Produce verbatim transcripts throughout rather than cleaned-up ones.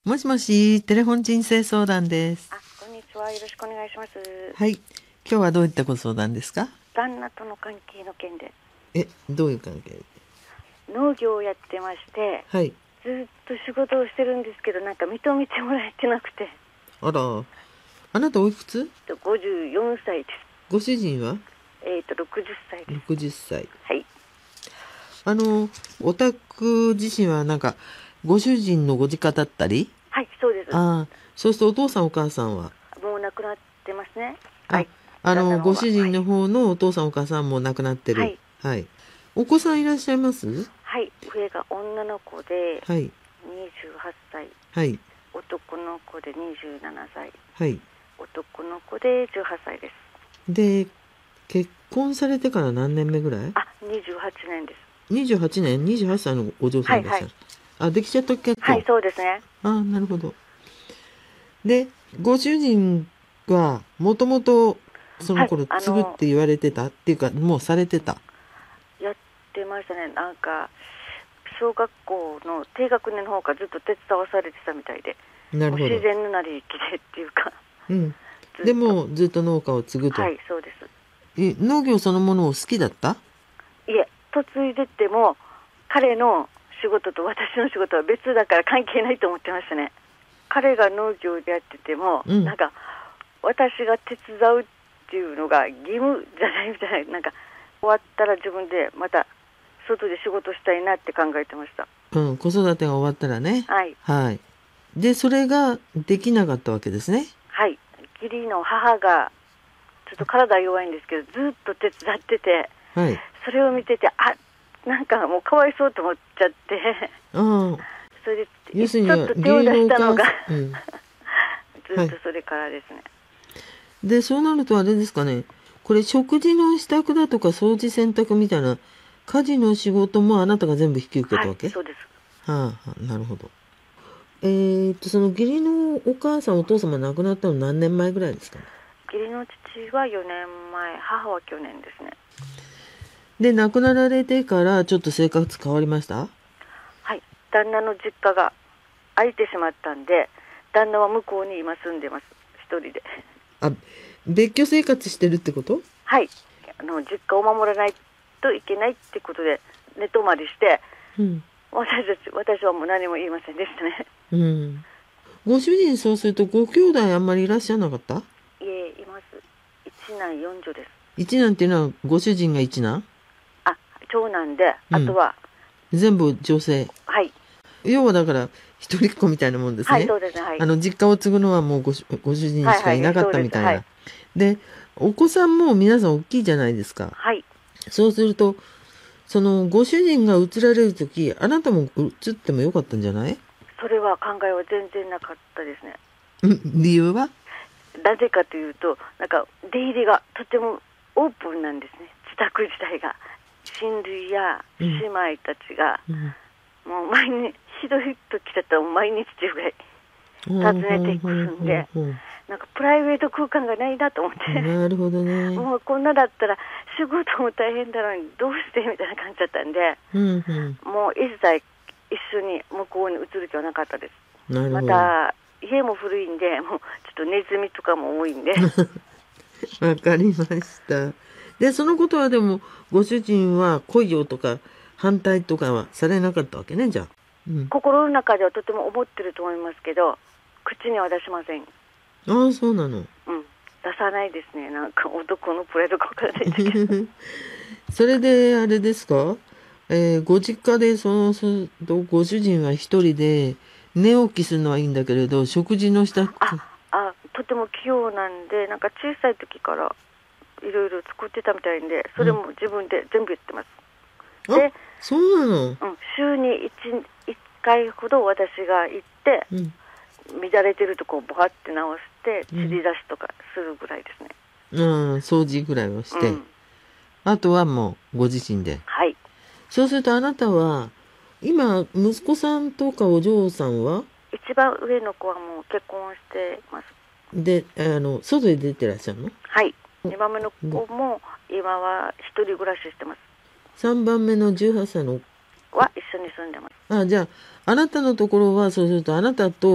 もしもし、テレフォン人生相談です。 あ、こんにちは。よろしくお願いします。 はい。今日はどういったご相談ですか？ 旦那との関係の件で。 え、どういう関係？ 農業をやってまして、 はい。 ずっと仕事をしてるんですけど、なんか認めてもらえてなくて。 あら、あなたおいくつ？ ごじゅうよんさいです。 ご主人は？ えっと、ろくじゅっさいです。 ろくじゅっさい。 はい。 あの、お宅自身はなんか、ご主人のご実家だったり？ はい、そうです。 ああ、そうするとお父さんお母さんは？ もう亡くなってますね。 あ、 はい。 あの、 旦那の方はご主人の方のお父さんお母さんも亡くなってる。 はい。 はい。お子さんいらっしゃいます？ はい。上が女の子で、 はい。 にじゅうはっさい。 はい。 男の子でにじゅうななさい。 はい。 男の子でじゅうはっさいです。 で、結婚されてから何年目ぐらい？ あ、にじゅうはちねんです。 にじゅうはちねん、にじゅうはっさいのお嬢さんいらっしゃる。はいはい、あ、できちゃった結構。 はい、そうですね。 あ、なるほど。で、ご主人はもともとその頃継ぐって言われてた、はい、っていうかもうされてた？ やってましたね。なんか小学校の低学年の方からずっと手伝わされてたみたいで。なるほど。自然のなりきでっていうか。 うん。でもずっと農家を継ぐと。 はい、そうです。 え、農業そのものを好きだった？ いえ、嫁いでっても彼の仕事と私の仕事は別だから関係ないと思ってましたね。彼が農業でやってても、うん、なんか私が手伝うっていうのが義務じゃないみたいな、なんか終わったら自分でまた外で仕事したいなって考えてました。 うん、子育てが終わったらね。 はい。 はい。で、それができなかったわけですね。 はい。義理の母がちょっと体弱いんですけど、ずっと手伝ってて、はい、それを見てて、あ、なんかもうかわいそうと思っちゃって、うん、それで要するにちょっと手を出したのが、うん、ずっとそれからですね。はい、 で、そうなるとあれですかね、これ食事の支度だとか掃除洗濯みたいな家事の仕事もあなたが全部引き受けたわけ？ はい、そうです。 はあ、なるほど。えー、っとその義理のお母さんお父様亡くなったの何年前ぐらいですかね？ 義理の父はよねんまえ、母は去年ですね。 で、亡くなられてからちょっと生活変わりました？ はい、旦那の実家が空いてしまったんで、旦那は向こうに今住んでます、一人で。 あ、別居生活してるってこと？ はい、あの実家を守らないといけないってことで寝泊まりして、うん、私たち私はもう何も言いませんでしたね。 うん。ご主人、そうするとご兄弟あんまりいらっしゃらなかった？ いえ、います。一男四女です。 一男っていうのはご主人が一男？ あ、長男で、うん、あとは全部女性。 はい。 要はだから一人っ子みたいなもんですね。 はい、そうですね。はい。 あの実家を継ぐのはもう ご, ご主人しかいなかったみたいな。はいはい、で, はい、でお子さんも皆さん大きいじゃないですか。 はい。 そうするとそのご主人が移られる時、あなたも移ってもよかったんじゃない？ それは考えは全然なかったですね。 理由は？ なぜかというと、なんか出入りがとてもオープンなんですね。自宅自体が親類や姉妹たちが、うん、もう毎日ひどい時だったら毎日っていうぐらい訪ねてくるんで、なんかプライベート空間がないなと思って。 なるほどね。 もうこんなだったら仕事も大変だのにどうしてみたいな感じだったんで、うんうん、もう一切一緒に向こうに移る気はなかったです。なるほど。また家も古いんで、もうちょっとネズミとかも多いんで。 わかりました。で、そのことはでもご主人は来いよとか反対とかはされなかったわけね、じゃあ。 うん、心の中ではとても思ってると思いますけど、口には出しません。 ああ、そうなの。 うん、出さないですね。なんか男のプライドかわからないですけど。 それであれですか、えー、ご実家でそのそご主人は一人で寝起きするのはいいんだけれど、食事の支度、 ああ、とても器用なんで、なんか小さい時からいろいろ作ってたみたいんで、それも自分で全部やってます。 うん、で、そうなの？ うん、週に 1, 1回ほど私が行って、うん、乱れてるとこをボカって直して散り出しとかするぐらいですね。 うん、掃除ぐらいをして、うん、あとはもうご自身で。 はい。 そうするとあなたは今息子さんとかお嬢さんは？ 一番上の子はもう結婚してます。 で、あの外へ出てらっしゃるの？ はい。にばんめの子も今は一人暮らししてます。 さんばんめのじゅうはっさいのは一緒に住んでます。 あ、じゃああなたのところはそうするとあなたと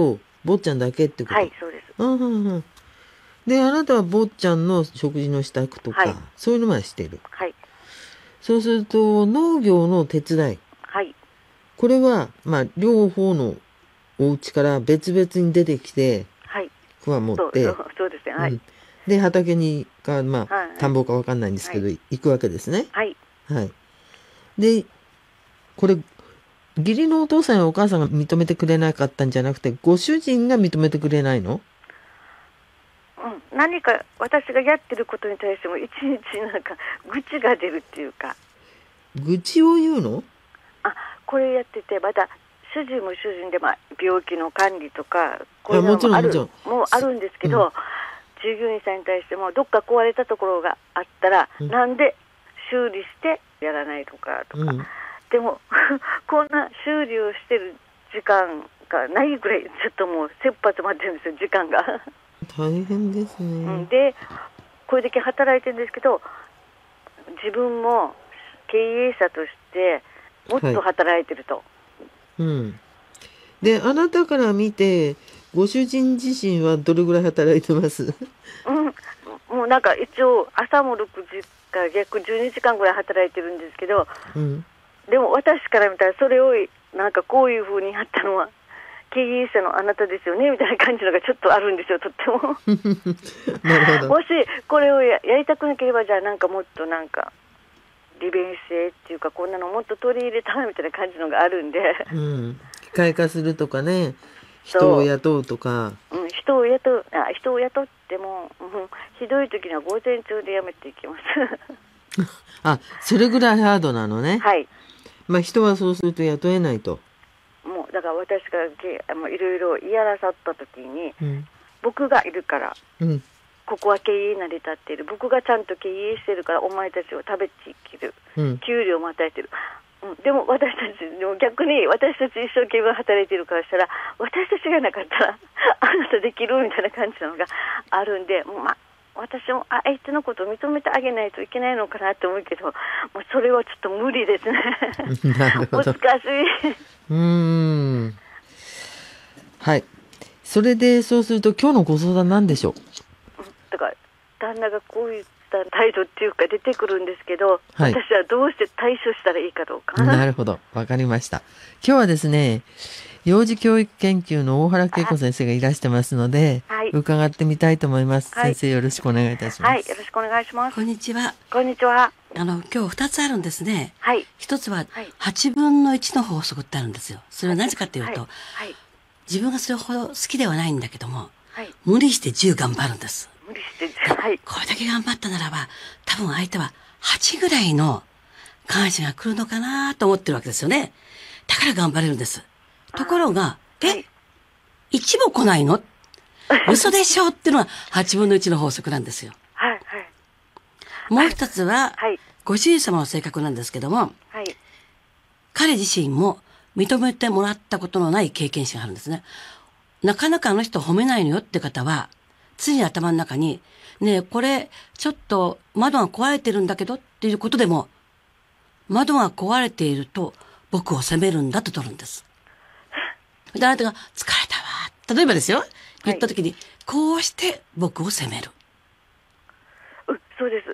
坊ちゃんだけってこと？ はい、そうです。 うんうんうん。で、あなたは坊ちゃんの食事の支度とか、 はい、 そういうのまでしてる。 はい。 そうすると、農業の手伝い。 はい。 これは、まあ、両方のお家から別々に出てきて、 はい。 クワ持っそう、 て、 そうそうですね。はい。 うん、で、畑にか、まあ、 はい田んぼかわかんないんですけど、 は行くわけですね。 はい。 はい。で、これ、義理のお父さんやお母さんが認めてくれなかったんじゃなくて、ご主人が認めてくれないの？ うん、何か私がやってることに対しても、いちいちなんか愚痴が出るっていうか。 愚痴を言うの？ あ、これやってて、また主人も主人で、まあ、病気の管理とか、こういうのもある、もうあるんですけど、うん、従業員さんに対しても、どっか壊れたところがあったら、うん、なんで修理してやらないのかとか、うん、でもこんな修理をしてる時間がないぐらい、ちょっともう切羽詰まってるんですよ、時間が大変ですね、 うん、でこれだけ働いてるんですけど、自分も経営者としてもっと働いてると、はい、 うん、であなたから見てご主人自身はどれぐらい働いてます？ うん、もうなんか一応朝もろくじか約じゅうにじかんぐらい働いてるんですけど、うん、でも私から見たらそれをなんかこういう風にやったのは経営者のあなたですよねみたいな感じのがちょっとあるんですよ、とってもなるほど。 もしこれを や, やりたくなければ、じゃあなんかもっとなんか利便性っていうか、こんなのもっと取り入れたみたいな感じのがあるんで、 うん、機械化するとかね、人を雇うとか、 う、うん、人を雇うあ人を雇っても、うん、ひどい時には午前中で辞めていきますあ、それぐらいハードなのね。 はい。 まあ人はそうすると雇えないと。 もうだから私がいろいろ嫌なさった時に、うん、僕がいるから、うん、ここは経営成り立っている、僕がちゃんと経営してるからお前たちを食べていける、うん、給料も与えてる、うん、でも私たちでも逆に私たち一生懸命働いてるからしたら、私たちがなかったらあなたできるみたいな感じなのがあるんで、もうま私も相手のことを認めてあげないといけないのかなって思うけど、もうそれはちょっと無理ですねなるほど、 難しいうーん、はい。それでそうすると今日のご相談なんでしょう？ だから旦那がこういった態度っていうか出てくるんですけど、はい、私はどうして対処したらいいかどうかな。 なるほど、わかりました。今日はですね、幼児教育研究の大原恵子先生がいらしてますので、はい、伺ってみたいと思います、はい、先生よろしくお願いいたします。 はい、よろしくお願いします。 こんにちは。 こんにちは。 あの今日二つあるんですね。 はい。 一つは八分の一の法則ってあるんですよ。それは何かというと、はいはい、自分がそれほど好きではないんだけども、はい、無理してじゅう頑張るんです。 無理してじゅう、はい、 これだけ頑張ったならば、多分相手ははちぐらいの感謝が来るのかなと思ってるわけですよね。だから頑張れるんです。ところが、え、はい、いちも来ないの嘘でしょっていうのがはちぶんのいちの法則なんですよ。 はいはい。 もう一つは、はい、ご主人様の性格なんですけども、はい、彼自身も認めてもらったことのない経験値があるんですね。なかなかあの人褒めないのよって方は、常に頭の中に、ねえ、これ、ちょっと窓が壊れてるんだけどっていうことでも、窓が壊れていると僕を責めるんだと取るんです。で、あなたが疲れたわ。例えばですよ、言った時に、はい、こうして僕を責める。 う、そうです。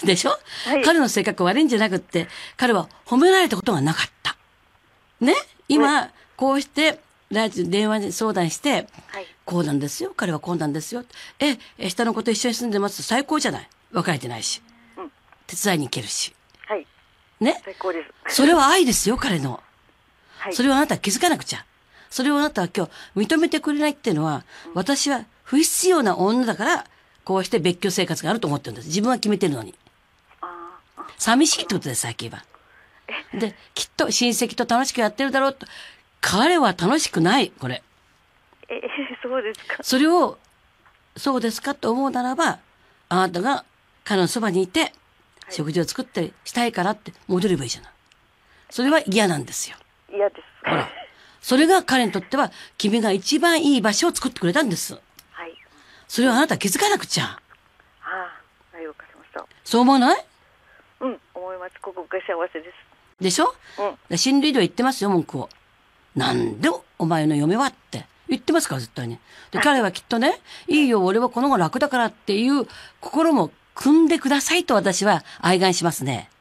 でしょ、はい、彼の性格悪いんじゃなくって、彼は褒められたことがなかった。ね、今、はい、こうして、ラジオ電話で相談して、はい、こうなんですよ。彼はこうなんですよ。え、下の子と一緒に住んでます。最高じゃない。別れてないし。うん、手伝いに行けるし。 はい。 ね。 最高です。 それは愛ですよ、彼の。 はい。 それをあなたは気づかなくちゃ。それをあなたは今日認めてくれないっていうのは、うん、私は不必要な女だから、こうして別居生活があると思ってるんです。自分は決めてるのに。 ああ。 寂しいってことです、最近は。で、きっと親戚と楽しくやってるだろうと。彼は楽しくない、これ。 え、そうですか。 それを、そうですかと思うならば、あなたが彼のそばにいて、はい、食事を作ったりしたいからって戻ればいいじゃない。それは嫌なんですよ。 嫌です。 ほら。それが彼にとっては、君が一番いい場所を作ってくれたんです。 はい。 それをあなた気づかなくちゃ。 ああ、はい、わかりました。 そう思わない？ うん、思います。ここが幸せです。 でしょ？うん。心理医療言ってますよ、文句を。なんでお前の嫁はって言ってますから絶対に。で彼はきっとね、いいよ俺はこの方が楽だからっていう心も組んでくださいと私は愛願しますね。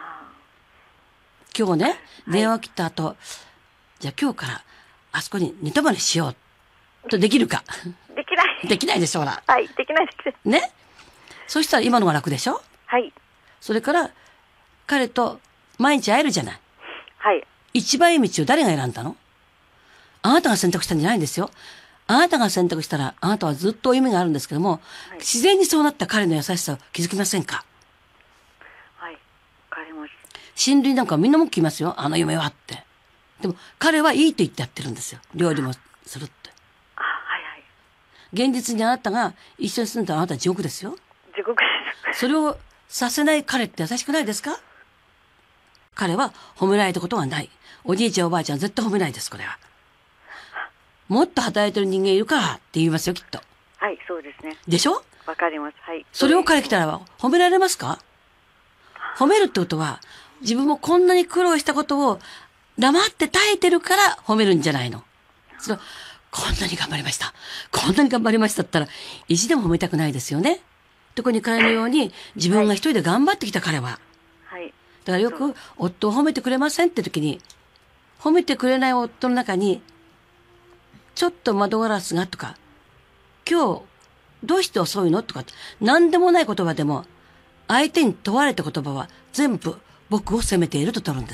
今日ね、電話切った後、はい、じゃあ今日からあそこに寝泊まりしようとできるか。 できない。 できないでしょうな。 はい、できないです。 ね。そしたら今のが楽でしょ。 はい。 それから彼と毎日会えるじゃない。 はい。 一番いい道を誰が選んだの？あなたが選択したんじゃないんですよ。あなたが選択したらあなたはずっと夢があるんですけども、はい、自然にそうなった彼の優しさを気づきませんか？ はい。わかります。 親類なんかみんな文句言いますよ。あの夢はって。でも彼はいいと言ってやってるんですよ。料理もするって。 あ、はいはい。 現実にあなたが一緒に住んだらあなたは地獄ですよ。 地獄です。 それをさせない彼って優しくないですか？彼は褒められたことはない。おじいちゃんおばあちゃんは絶対褒めないです、これは。もっと働いてる人間いるからって言いますよ、きっと。 はい、そうですね。 でしょ？ わかります。はい。 それを彼来たら褒められますか？褒めるってことは、自分もこんなに苦労したことを黙って耐えてるから褒めるんじゃないの。それこんなに頑張りました。こんなに頑張りましたったら、意地でも褒めたくないですよね。特に彼のように自分が一人で頑張ってきた彼は。 はい。 だからよく夫を褒めてくれませんって時に、褒めてくれない夫の中に、ちょっと窓ガラスがとか、今日どうして遅いのとか、何でもない言葉でも、相手に問われた言葉は全部僕を責めていると取るんです。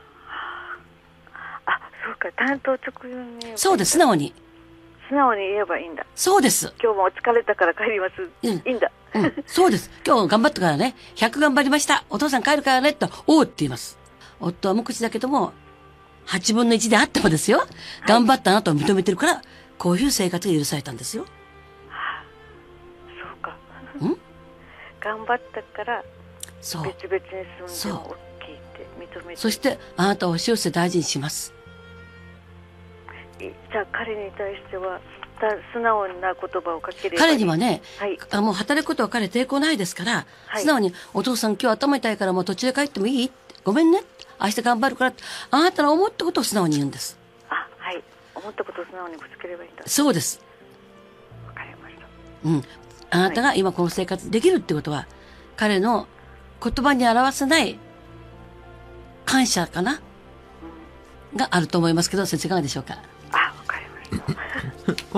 あ、そうか、担当直入に言えば。 そうです、素直に。 素直に言えばいいんだ。 そうです。 今日も疲れたから帰ります。うん、いいんだ。 うん、そうです。今日頑張ったからね、ひゃく頑張りました。お父さん帰るからね、と、おうって言います。夫は無口だけども、はちぶんのいちであってもですよ、はい、頑張ったあなたを認めてるから、こういう生活が許されたんですよ。 はあ、そうか。 ん頑張ったから、 そう別々に住んでも OK って認めて。 そして、あなたを押し寄せ大事にします。 じゃあ彼に対しては、素直な言葉をかければいい。 彼にはね、 はい、 あもう働くことは彼抵抗ないですから、はい、素直に、お父さん今日頭痛いからもう途中で帰ってもいい？ごめんね。明日頑張るから、あなたの思ったことを素直に言うんです。 あ、はい。思ったことを素直にぶつければいいんだ。 そうです。 わかりました。 うん。あなたが今この生活できるってことは、はい、彼の言葉に表せない感謝かな、うん、があると思いますけど、先生いかがでしょうか？ あ、わかりました。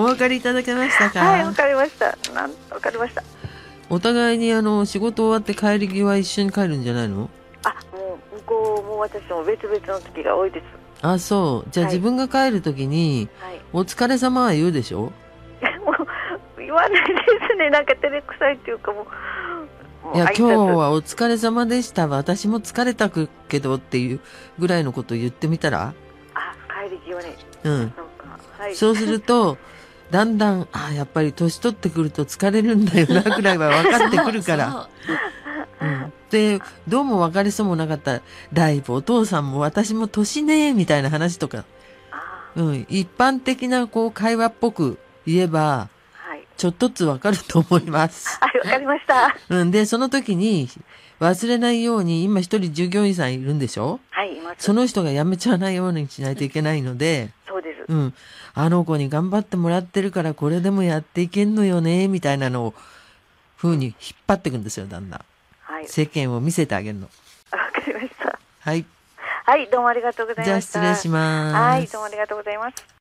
お分かりいただけましたか？ はい、わかりました。なんわかりました。 お互いにあの仕事終わって帰り際一緒に帰るんじゃないの？ あ、もう向こうも私も別々の時が多いです。 あ、そう。じゃあ、はい、自分が帰る時に、はい、お疲れ様は言うでしょ？もう言わないですね。なんか照れくさいっていうかもう。 いや、今日はお疲れ様でした。私も疲れたけどっていうぐらいのことを言ってみたら？ あ、帰り際に。 うん。そうか、はい、そうすると、だんだん、あ、やっぱり年取ってくると疲れるんだよなぐらいは分かってくるから。そうそう、うん。で、どうも分かりそうもなかったら、だいぶお父さんも私も年ねみたいな話とか、うん、一般的なこう会話っぽく言えば、はい、ちょっとずつ分かると思います。 はい、分かりました。 うん、で、その時に忘れないように、今一人従業員さんいるんでしょ？はい、います。その人が辞めちゃわないようにしないといけないので、 そうです。 うん、あの子に頑張ってもらってるからこれでもやっていけんのよねみたいなのを風に引っ張っていくんですよ、だんだん。はい、世間を見せてあげるの。 わかりました。 はい。 はい、どうもありがとうございました。 じゃあ失礼します。 はい、どうもありがとうございます。